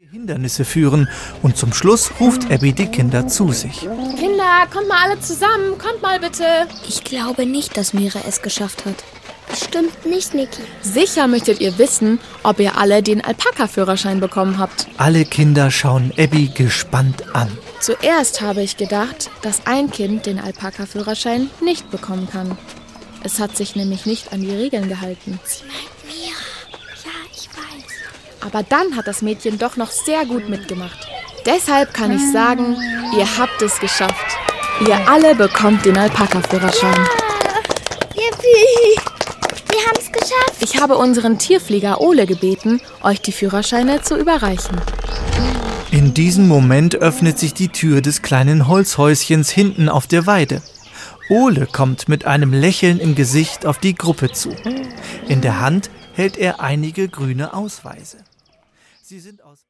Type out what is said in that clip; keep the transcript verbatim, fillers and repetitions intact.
Hindernisse führen und zum Schluss ruft Abby die Kinder zu sich. Kinder, kommt mal alle zusammen, kommt mal bitte. Ich glaube nicht, dass Mira es geschafft hat. Bestimmt nicht, Niki. Sicher möchtet ihr wissen, ob ihr alle den Alpaka-Führerschein bekommen habt. Alle Kinder schauen Abby gespannt an. Zuerst habe ich gedacht, dass ein Kind den Alpaka-Führerschein nicht bekommen kann. Es hat sich nämlich nicht an die Regeln gehalten. Sie meint Mira. Ja, ich weiß. Aber dann hat das Mädchen doch noch sehr gut mitgemacht. Deshalb kann ich sagen, ihr habt es geschafft. Ihr alle bekommt den Alpaka-Führerschein. Yippie! Wir haben es geschafft. Ich habe unseren Tierpfleger Ole gebeten, euch die Führerscheine zu überreichen. In diesem Moment öffnet sich die Tür des kleinen Holzhäuschens hinten auf der Weide. Ole kommt mit einem Lächeln im Gesicht auf die Gruppe zu. In der Hand hält er einige grüne Ausweise. Sie sind aus